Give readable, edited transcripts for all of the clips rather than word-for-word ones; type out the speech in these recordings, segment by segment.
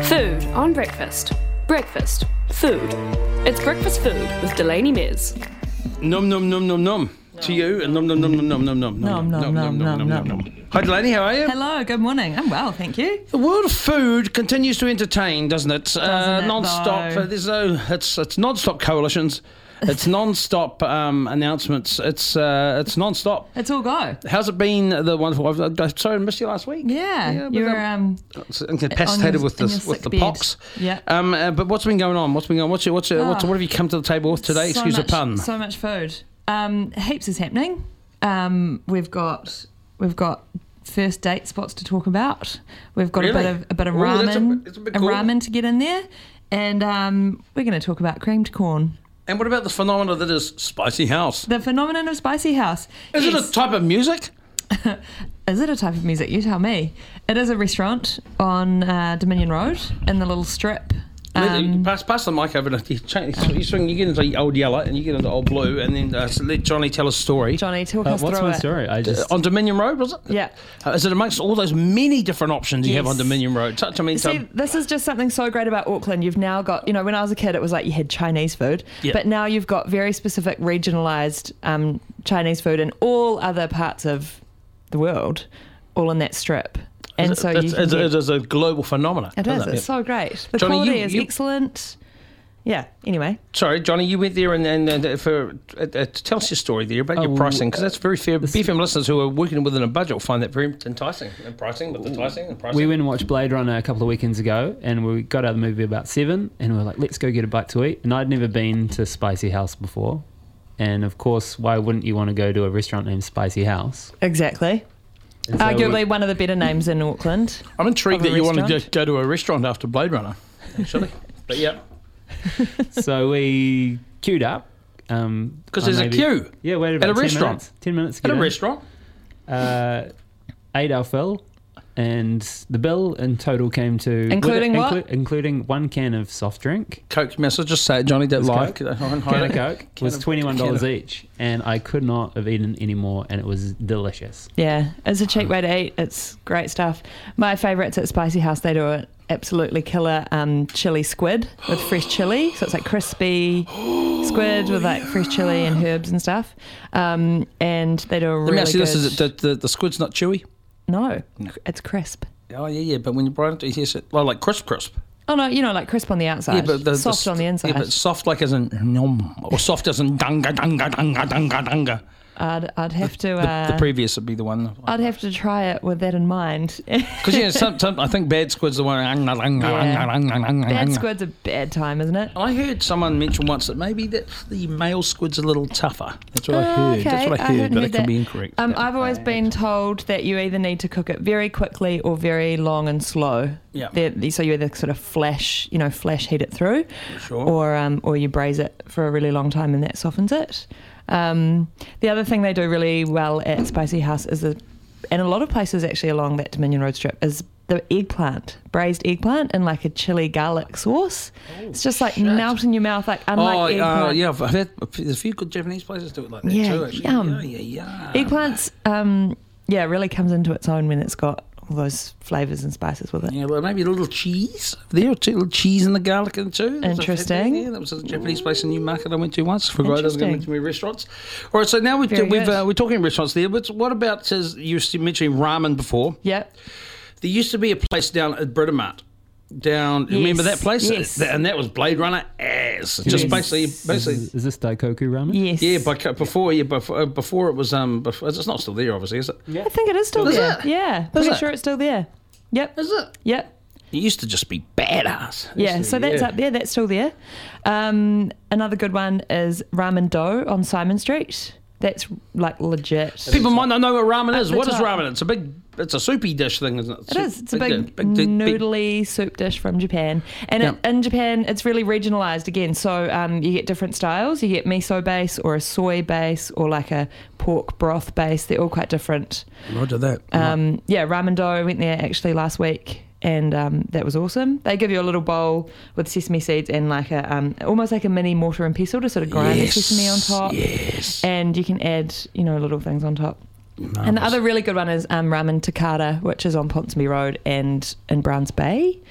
Food on breakfast. Breakfast. Food. It's breakfast food with Delaney Miz. Num num num num num to you and num num num num num num num Nom, nom, nom, nom, nom. Hi Delaney, how are you? Hello, good morning. I'm well, thank you. The world of food continues to entertain, doesn't it? Doesn't it, Non-stop. though? It's non-stop coalitions. It's non-stop announcements. It's non-stop. It's all go. How's it been? The wonderful. Sorry, I missed you last week. Yeah, but you're incapacitated with in your this with sick the bed. pox. Yeah. But what's been going on? What have you come to the table with today? So Excuse much, the pun. So much food. Heaps is happening. We've got first date spots to talk about. We've got Really? a bit of Ooh, ramen, that's a bit cool. ramen to get in there, and we're going to talk about creamed corn. And what about the phenomenon that is Spicy House? The phenomenon of Spicy House. Is it Yes. a type of music? Is it a type of music? You tell me. It is a restaurant on Dominion Road in the little strip. Pass the mic over to you. You get into old yellow and you get into old blue, and then let Johnny tell a story. Johnny, talk us What's through my it. story? On Dominion Road, was it? Yeah. Is it amongst all those many different options you have Yes. on Dominion Road? Touch, I mean, See, this is just something so great about Auckland. You've now got, when I was a kid, it was like you had Chinese food, Yeah. but now you've got very specific regionalised Chinese food in all other parts of the world, all in that strip. And so you can it get- is a global phenomenon. it isn't is. It's so great. The Johnny, quality you- is you- excellent. Yeah. Anyway, Sorry, Johnny, you went there and tell us your story there about your Oh, pricing, because that's very fair. BFM listeners who are working within a budget will find that very enticing. And pricing, but enticing and pricing. We went and watched Blade Runner a couple of weekends ago, and we got out of the movie about 7, and we were like, let's go get a bite to eat. And I'd never been to Spicy House before. And of course, why wouldn't you want to go to a restaurant named Spicy House? exactly. And so Arguably one of the better names in Auckland. I'm intrigued of a that you want to restaurant. go to a restaurant after Blade Runner, actually. But yeah, So we queued up. because there's a queue Yeah, waited at about a 10 restaurant. minutes. 10 minutes to At get a in. restaurant. Ate our fill, and the bill in total came to... Including what? Including one can of soft drink. Coke message, just say it, Johnny, that live. Can of Coke was $21 each, and I could not have eaten any more, and it was delicious. Yeah, it's a cheap way to eat. It's great stuff. My favourites at Spicy House, they do it absolutely killer chili squid with fresh chili. So it's like crispy squid with like fresh chili and herbs and stuff. And they do a Let really me ask you good... this: is the squid's not chewy? No, it's crisp. Oh yeah, but when you bite it, it's like crisp. Oh no, like crisp on the outside, Yeah, but soft on the inside. Yeah, but soft like as in nom, or soft as in dunga. I'd have to. The previous would be the one. I'd have to try it with that in mind. Because some I think bad squid's the one. Bad squid's a bad time, isn't it? I heard someone mention once that maybe that the male squid's a little tougher. That's what I heard. Okay, That's what I heard, hadn't but heard it could that. be incorrect. I've always been told that you either need to cook it very quickly or very long and slow. Yeah. So you either sort of flash heat it through, Sure. or you braise it for a really long time and that softens it. The other thing they do really well at Spicy House is, and a lot of places actually along that Dominion Road strip, is the braised eggplant in like a chili garlic sauce. It's just like melt in your mouth, like unlike eggplant. yeah, I've had there's a few good Japanese places do it like that Yeah, too. Actually, yum. yeah. Eggplants, it really comes into its own when it's got all those flavours and spices with it. Yeah, well, maybe a little cheese there, a little cheese in the garlic and too. Interesting. Yeah, that was a Japanese place in Newmarket I went to once. Forgot I was going to Interesting. many restaurants. All right, so now Very good. we're talking restaurants there, but what about, as you were mentioning ramen before, Yep. there used to be a place down at Britomart. Remember that place? Yes. And that was Blade Runner ass. Just Yes. basically. Is this Daikoku ramen? Yes. Yeah, before it was it's not still there, obviously, is it? I think it is still Is there. it? Yeah, pretty it? sure it's still there. Yep. Is it? Yep. It used to just be badass. Yeah, so that's up there. That's still there. Another good one is Ramen Dough on Simon Street. That's like legit. People might not know what ramen is. the What is top. ramen? It's a soupy dish thing, isn't it? It is. It's a big noodly soup dish from Japan. And Yeah. in Japan, it's really regionalised again. So you get different styles. You get miso base or a soy base or like a pork broth base. They're all quite different. Roger that. Ramen Dough, I went there actually last week. And that was awesome. They give you a little bowl with sesame seeds and like a almost like a mini mortar and pestle to sort of grind the sesame on top. Yes. And you can add, little things on top. And the other really good one is Ramen Takata, which is on Ponsonby Road and in Browns Bay.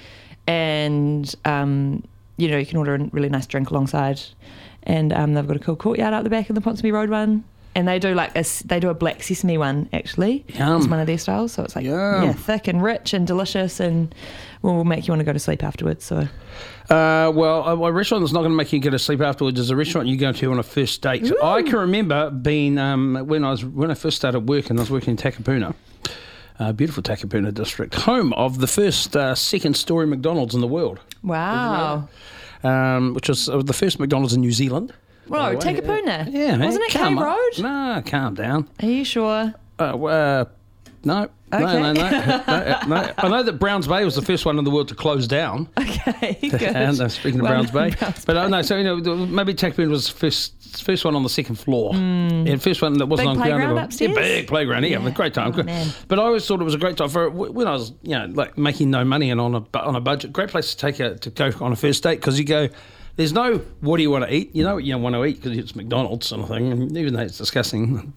and you can order a really nice drink alongside, and they've got a cool courtyard out the back of the Ponsonby Road one. And they do a black sesame one, actually. Yum. It's one of their styles. So it's like, Yum. thick and rich and delicious, and will make you want to go to sleep afterwards. So, a restaurant that's not going to make you go to sleep afterwards is a restaurant you go to on a first date. Ooh. I can remember being, when I first started working, I was working in Takapuna. Beautiful Takapuna district, home of the first second-story McDonald's in the world. wow. Which was the first McDonald's in New Zealand. Whoa, Takapuna. Yeah, man. Wasn't it K Calm up. Road? No, calm down. Are you sure? No. Okay. No. I know that Browns Bay was the first one in the world to close down. Okay, good. And speaking of Well, Browns Bay, Browns but I know. So maybe Takapuna was the first one on the second floor. Yeah, first one that wasn't Big on ground playground level. upstairs? Yeah, big playground. Yeah, a great time. Oh, man. But I always thought it was a great time for when I was, like making no money and on a budget. Great place to go on a first date because you go. There's no, what do you want to eat? You know what you want to eat because it's McDonald's sort of thing. And even though it's disgusting.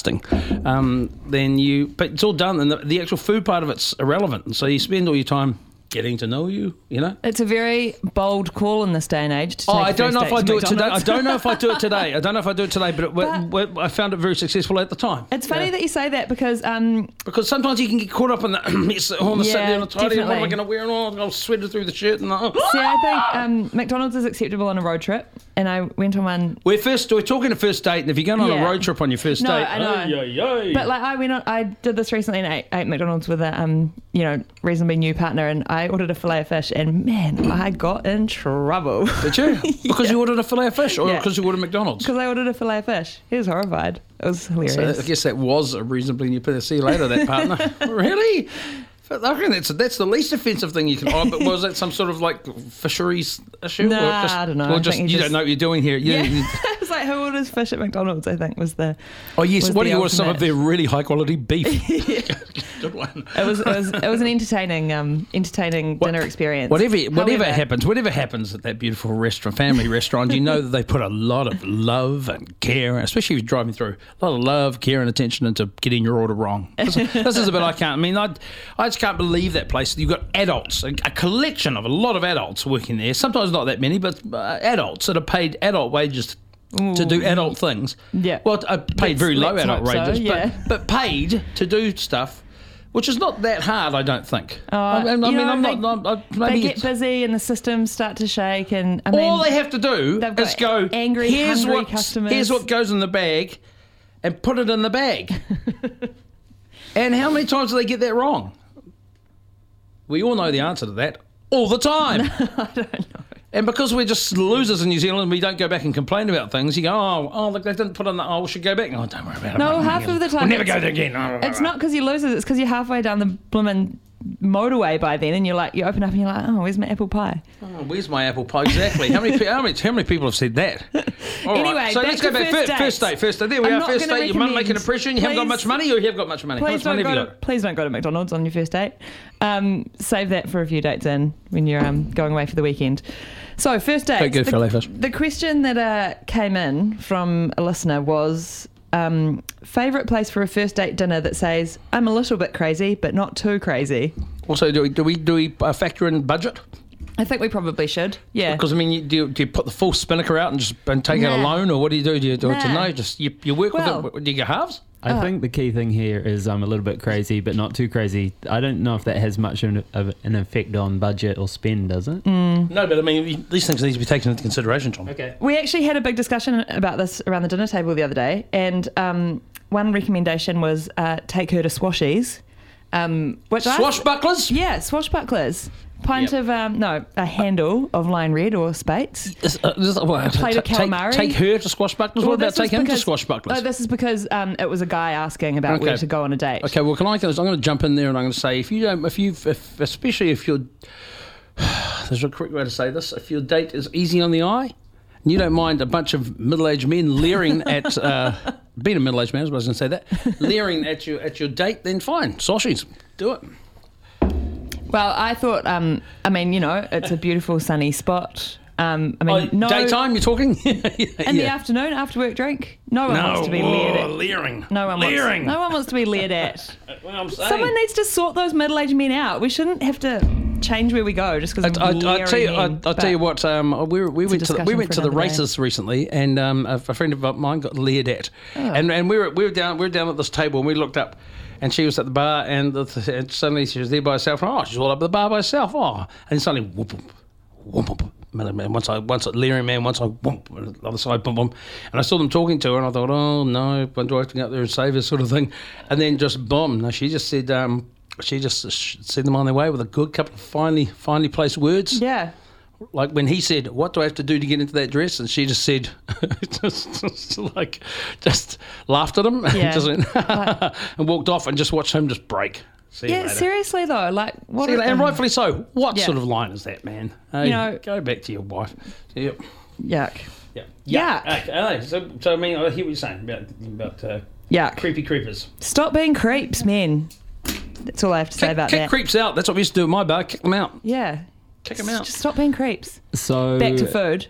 But it's all done, and the actual food part of it's irrelevant. And so you spend all your time getting to know you. It's a very bold call in this day and age. To take I don't know if I do it today. I McDonald's. don't know if I do it today. But I found it very successful at the time. It's funny that you say that because Because sometimes you can get caught up in the it's almost sitting there on the tidy. What am I definitely. going to wear? And I'll sweat it through the shirt. And see, I think McDonald's is acceptable on a road trip, and I went on one. we're talking a first date, and if you're going on a Yeah. road trip on your first No, date, I know. But like I did this recently and ate McDonald's with a reasonably new partner, and I ordered a fillet of fish, and man, I got in trouble did you? Because you ordered a fillet of fish, or Yeah. because you ordered McDonald's? because I ordered a fillet of fish. He was horrified. It was hilarious. So I guess that was a reasonably new. See you later, that partner. Really? I reckon that's the least offensive thing you can. Oh, but was that some sort of like fisheries issue? Nah, or just, I don't know. Or I just think he you just- don't know what you're doing here. yeah, it was like who orders fish at McDonald's? I think was the. Oh yes. was What the do you want? Some of ultimate. their really high quality beef. Good one. It was an entertaining dinner experience. Whatever However, happens at that beautiful family restaurant, you know that they put a lot of love and care, especially if you're driving through, a lot of love, care, and attention into getting your order wrong. This is a bit I can't. I mean, I just can't believe that place. You've got adults, a collection of a lot of adults working there. Sometimes not that many, but adults that are paid adult wages to do adult things. Yeah. Well, paid very low let's adult hope so, wages, yeah. but paid to do stuff. Which is not that hard, I don't think. I maybe they get it's, busy and the systems start to shake, and all they have to do they've is got go, angry, hungry customers. Here's what goes in the bag, and put it in the bag. And how many times do they get that wrong? We all know the answer to that. All the time. I don't know. And because we're just losers in New Zealand, we don't go back and complain about things. You go, oh, look, they didn't put on that. Oh, we should go back. Oh, don't worry about it. No, half of the time we'll never it's- go there again. Oh, It's not because you're losers. It's because you're halfway down the blooming motorway by then, and you open up and you're like, oh, where's my apple pie? Oh, where's my apple pie? Exactly. How many people have said that? All Anyway, right. So back let's go to back. first dates. First date. There we I'm are. not First gonna date. You might make an recommend- impression. You haven't got much money, or you have got much money. How much money have you got? Please don't go to McDonald's on your first date. Save that for a few dates in when you're going away for the weekend. So first date. Don't go fillet fish. The question that came in from a listener was favourite place for a first date dinner that says I'm a little bit crazy but not too crazy. Also, do we factor in budget? I think we probably should. Yeah. Because I mean, do you put the full spinnaker out and take out a Nah. loan, or what do you do? Do you do it to Nah. no? Just you work Well- with it. Do you get halves? I think the key thing here is I'm a little bit crazy, but not too crazy. I don't know if that has much of an effect on budget or spend, does it? Mm. No, but I mean, these things need to be taken into consideration, Tom. Okay. We actually had a big discussion about this around the dinner table the other day, and one recommendation was take her to Squashies, which Swashbucklers? yeah, swashbucklers. Pint Yep. of a handle of line red or Spates. Plate of calamari. Take her to Swashbucklers? What about this is take him to because- Swashbucklers? Oh, this is because it was a guy asking about where Okay. to go on a date. Okay, well, I'm going to jump in there and I'm going to say, especially if you're, there's a correct way to say this, if your date is easy on the eye, and you don't mind a bunch of middle-aged men leering at, being a middle-aged man, I was going to say that, leering at your date, then fine, Soshies, do it. Well, I thought, it's a beautiful sunny spot. Daytime, you're talking? In the afternoon, after work drink. No one wants to be leered at. leering. No one wants to be leered at. Well, I'm saying. Someone needs to sort those middle-aged men out. We shouldn't have to change where we go just because I tell you what. We went to the races recently, and a friend of mine got leered at, and we were down at this table, and we looked up, and she was at the bar, and suddenly she was there by herself. Oh, she's all up at the bar by herself. Oh, and suddenly whoop whoop whoop. Once I leering man, once I whoop, on the other side, boom, boom, and I saw them talking to her, and I thought, oh no, when do I have to go up there and save her, sort of thing, and then just boom. No, she just said, sent them on their way with a good couple of finely placed words. Yeah. Like when he said, "What do I have to do to get into that dress?" and she just said, just laughed at him, Yeah. and walked off, and just watched him just break. See you later. Seriously though, like what? And rightfully so. What sort of line is that, man? Hey, go back to your wife. Yep. Yuck. Yeah. Okay. So I mean, I hear what you're saying about Yuck. creepy creepers. Stop being creeps, men. That's all I have to say about kick that. creeps out. That's what we used to do at my bar. Kick them out. Yeah. Kick them out. Just stop being creeps. So Back to food.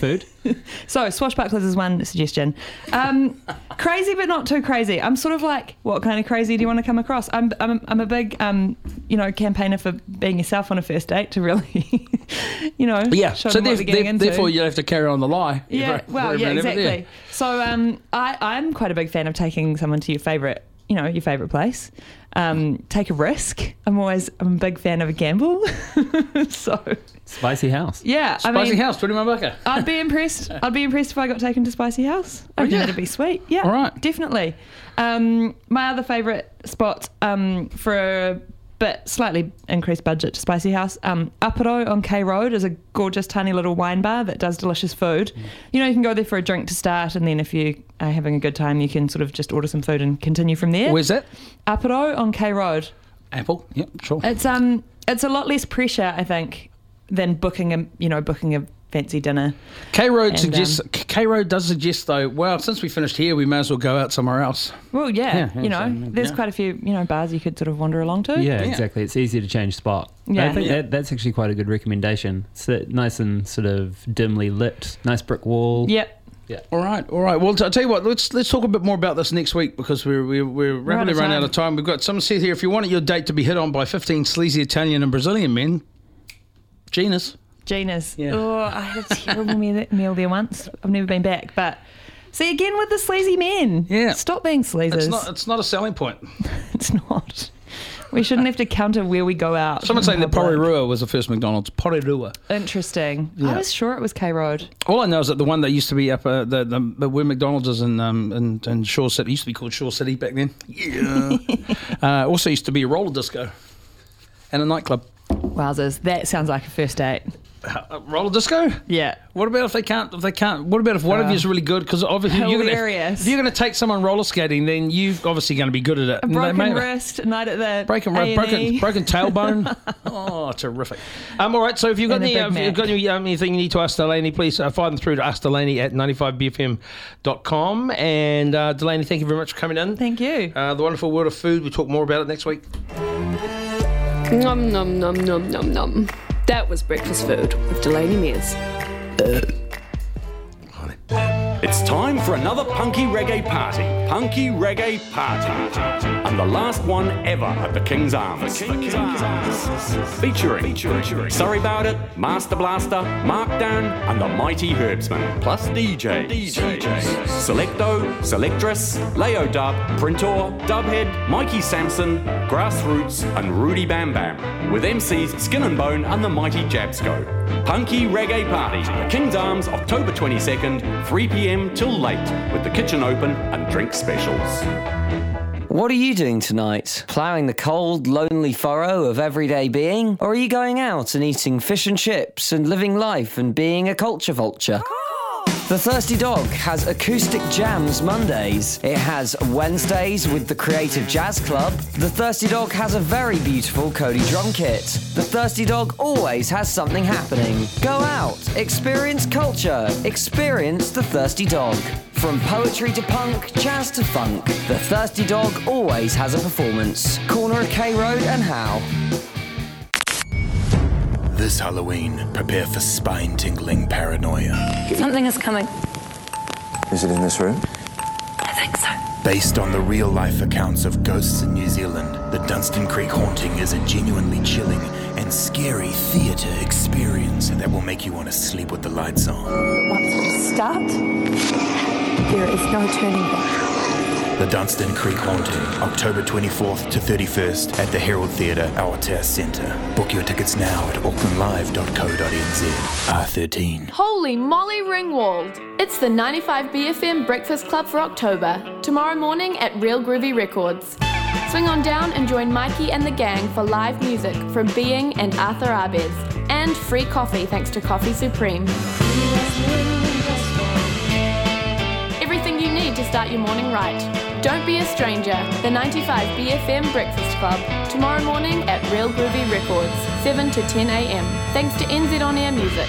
So swashbucklers is one suggestion. Crazy but not too crazy. I'm sort of like, what kind of crazy do you want to come across? I'm a big campaigner for being yourself on a first date to really show them what you're getting into. Therefore you have to carry on the lie. Exactly. So I'm quite a big fan of taking someone to your favourite place. Take a risk. I'm a big fan of a gamble. So Spicy House. Yeah, Spicy House, 21 bucka. I'd be impressed. I'd be impressed if I got taken to Spicy House. I think that'd be sweet. Yeah, all right, definitely. My other favourite spot for a bit slightly increased budget to Spicy House, Aparo on K Road is a gorgeous tiny little wine bar that does delicious food. You can go there for a drink to start, and then if you are having a good time, you can sort of just order some food and continue from there. Where's that? Aparo on K Road. Apple. Yep, sure. It's a lot less pressure, I think, than booking a fancy dinner. K Road does suggest though. Well, since we finished here, we may as well go out somewhere else. Well, there's quite a few bars you could sort of wander along to. Yeah, exactly. It's easy to change spot. Yeah. I think that's actually quite a good recommendation. It's nice and sort of dimly lit, nice brick wall. Yep. Yeah. All right. Well, I'll tell you what. Let's talk a bit more about this next week because we're rapidly running out of time. We've got someone said here, if you wanted your date to be hit on by 15 sleazy Italian and Brazilian men, Gina's. Yeah. Oh, I had a terrible meal there once. I've never been back. But see, again with the sleazy men. Yeah. Stop being sleazers. It's not a selling point. It's not. We shouldn't have to counter where we go out. Someone's saying that Porirua was the first McDonald's. Porirua. Interesting. Yeah. I was sure it was K Road. All I know is that the one that used to be up the where McDonald's is in Shore City, used to be called Shore City back then. Yeah. Also used to be a roller disco and a nightclub. Wowzers, that sounds like a first date. Roller disco? Yeah. What about if they can't? What about if one of you is really good? Because obviously if you're going to take someone roller skating, then you're obviously going to be good at it. A broken wrist, night at the broken tailbone. Oh, terrific. All right. So if you've got anything you need to ask Delaney, please fire them through to askdelaney@95bfm.com. And Delaney, thank you very much for coming in. Thank you. The wonderful world of food. We'll talk more about it next week. Nom nom nom nom nom nom. That was Breakfast Food with Delaney Mears. It's time for another Punky Reggae Party. Punky Reggae Party. And the last one ever at the King's Arms. Featuring Sorry About It, Master Blaster, Markdown, and the Mighty Herbsman. Plus DJs. Selecto, Selectress, Leo Dub, Printor, Dubhead, Mikey Sampson, Grassroots, and Rudy Bam Bam. With MCs Skin and Bone and the Mighty Jabsco. Punky Reggae Party. King's Arms, October 22nd, 3 p.m. till late, with the kitchen open and drink specials. What are you doing tonight? Ploughing the cold, lonely furrow of everyday being? Or are you going out and eating fish and chips and living life and being a culture vulture? The Thirsty Dog has acoustic jams Mondays. It has Wednesdays with the Creative Jazz Club. The Thirsty Dog has a very beautiful Cody drum kit. The Thirsty Dog always has something happening. Go out, experience culture, experience the Thirsty Dog. From poetry to punk, jazz to funk, the Thirsty Dog always has a performance. Corner of K Road and Howe. This Halloween, prepare for spine-tingling paranoia. Something is coming. Is it in this room? I think so. Based on the real-life accounts of ghosts in New Zealand, the Dunstan Creek haunting is a genuinely chilling and scary theatre experience that will make you want to sleep with the lights on. Once we start, there is no turning back. The Dunstan Creek Haunting, October 24th to 31st at the Herald Theatre, Awatere Centre. Book your tickets now at aucklandlive.co.nz. R13. Holy moly, Ringwald! It's the 95BFM Breakfast Club for October, tomorrow morning at Real Groovy Records. Swing on down and join Mikey and the gang for live music from Being and Arthur Arbez, and free coffee thanks to Coffee Supreme. Everything you need to start your morning right. Don't be a stranger. The 95BFM Breakfast Club, tomorrow morning at Real Groovy Records, 7 to 10 a.m. Thanks to NZ On Air Music.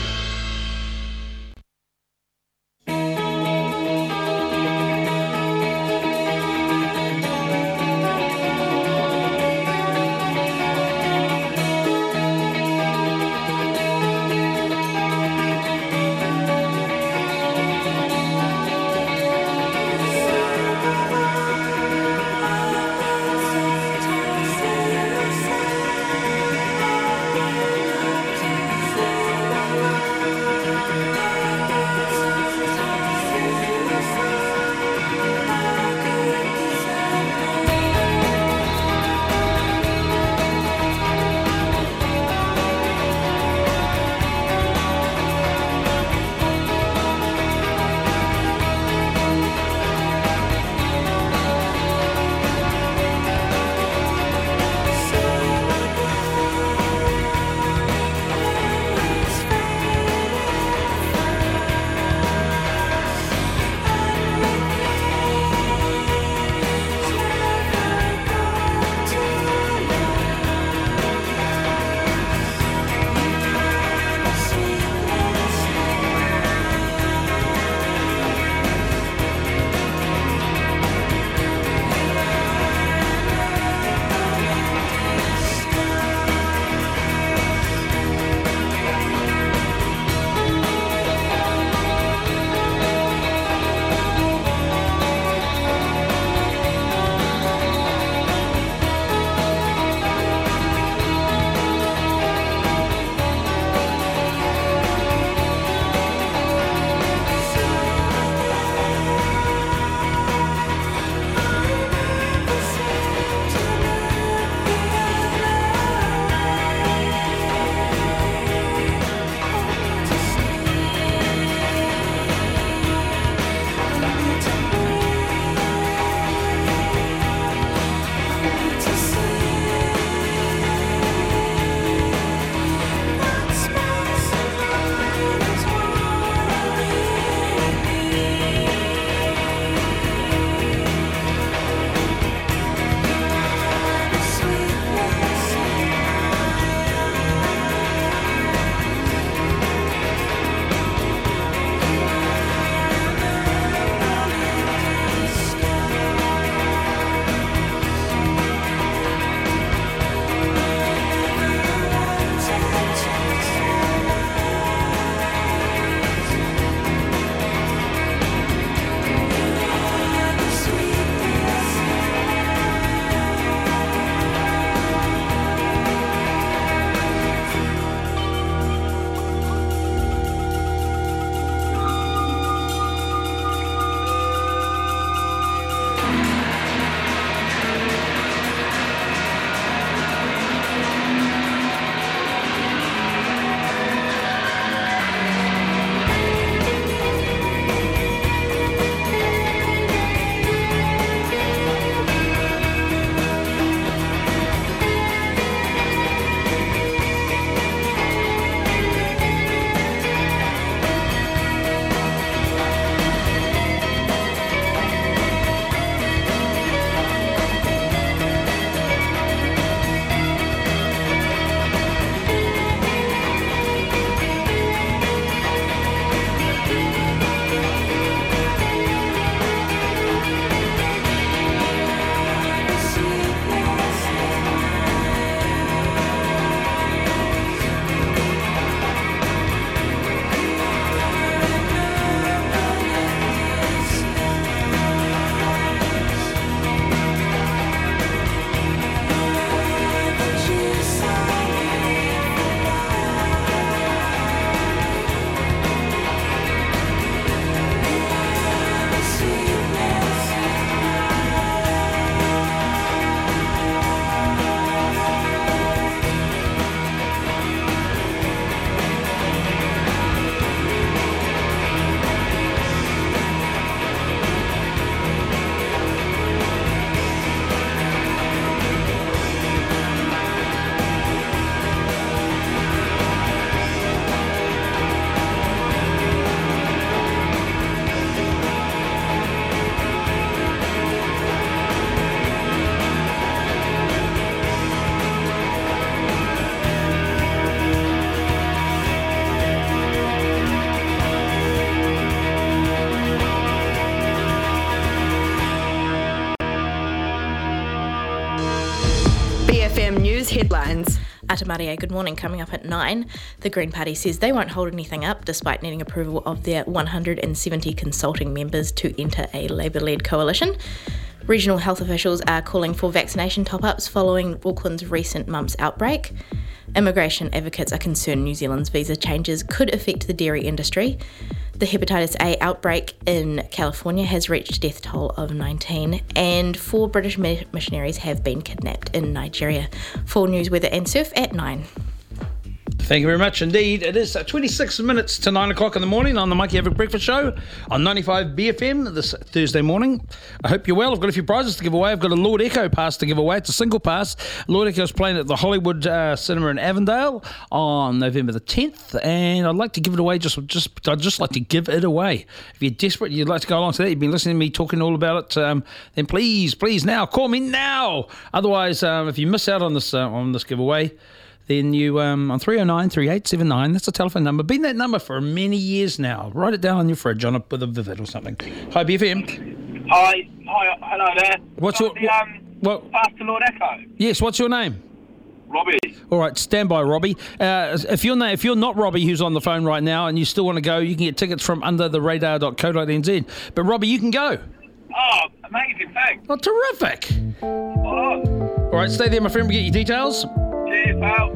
headlines. Atamaria, good morning. Coming up at 9, the Green Party says they won't hold anything up despite needing approval of their 170 consulting members to enter a Labour-led coalition. Regional health officials are calling for vaccination top-ups following Auckland's recent mumps outbreak. Immigration advocates are concerned New Zealand's visa changes could affect the dairy industry. The hepatitis A outbreak in California has reached a death toll of 19, and 4 British missionaries have been kidnapped in Nigeria. Full news, weather and surf at 9. Thank you very much indeed. It is 26 minutes to 9 o'clock in the morning on the Mikey Havoc Breakfast Show on 95 BFM this Thursday morning. I hope you're well. I've got a few prizes to give away. I've got a Lord Echo pass to give away. It's a single pass. Lord Echo is playing at the Hollywood Cinema in Avondale on November the 10th, and I'd like to give it away. I'd just like to give it away. If you're desperate, you'd like to go along to that, you've been listening to me talking all about it, then please now, call me now. Otherwise, if you miss out on this giveaway, then you, on 309 3879, that's the telephone number. Been that number for many years now. Write it down on your fridge with a Vivid or something. Hi, BFM. Hi, hello there. What's your... Pass to Lord Echo. Yes, what's your name? Robbie. All right, stand by, Robbie. If you're not Robbie who's on the phone right now and you still want to go, you can get tickets from undertheradar.co.nz. But, Robbie, you can go. Oh, amazing, thanks. Oh, terrific. Hold on. All right, stay there, my friend. We get your details. Cheers, pal.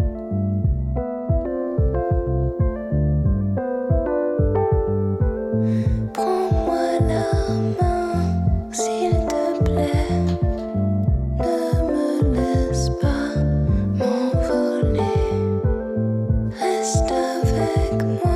Prends-moi la main, s'il te plaît. Ne me laisse pas m'envoler. Reste avec moi.